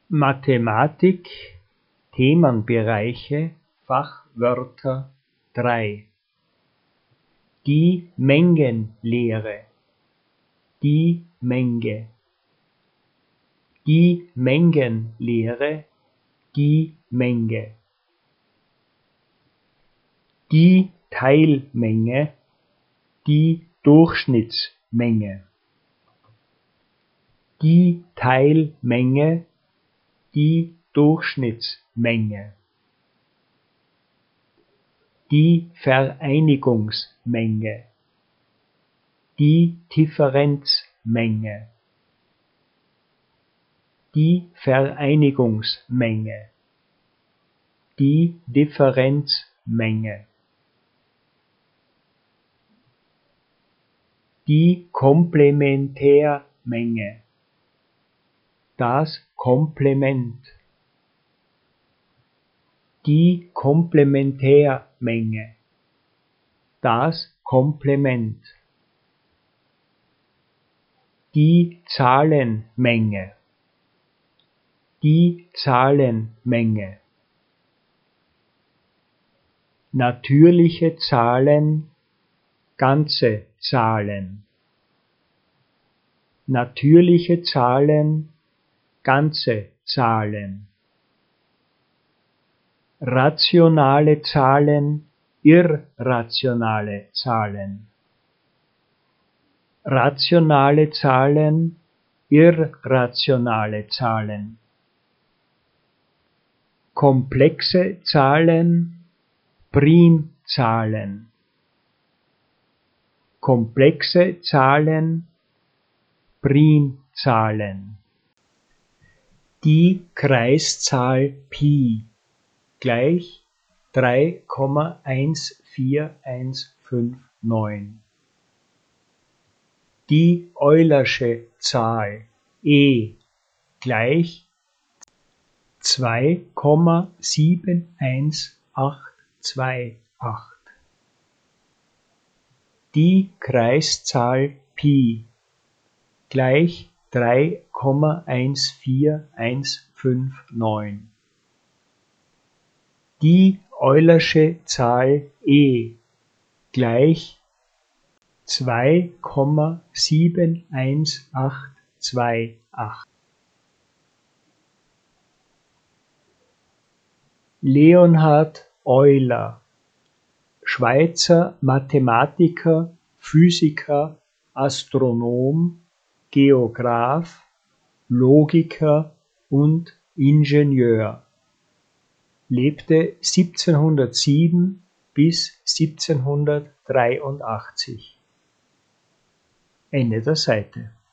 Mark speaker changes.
Speaker 1: Mathematik, Themenbereiche, Fachwörter 3. Die Mengenlehre, die Menge. Die Mengenlehre, die Menge. Die Teilmenge, die Durchschnittsmenge. Die Teilmenge, die Durchschnittsmenge. Die Vereinigungsmenge, die Differenzmenge. Die Vereinigungsmenge, die Differenzmenge. Die Komplementärmenge, das Komplement. Die Komplementärmenge, das Komplement. Die Zahlenmenge, die Zahlenmenge. Natürliche Zahlen, ganze Zahlen. Natürliche Zahlen, ganze Zahlen. Rationale Zahlen, irrationale Zahlen. Rationale Zahlen, irrationale Zahlen. Komplexe Zahlen, Primzahlen. Komplexe Zahlen, Primzahlen. Die Kreiszahl Pi gleich 3,14159. Die Eulersche Zahl E gleich 2,71828. Die Kreiszahl Pi gleich 3,14159. Die Eulersche Zahl E gleich 2,71828. Leonhard Euler, Schweizer Mathematiker, Physiker, Astronom, Geograph, Logiker und Ingenieur, lebte 1707 bis 1783. Ende der Seite.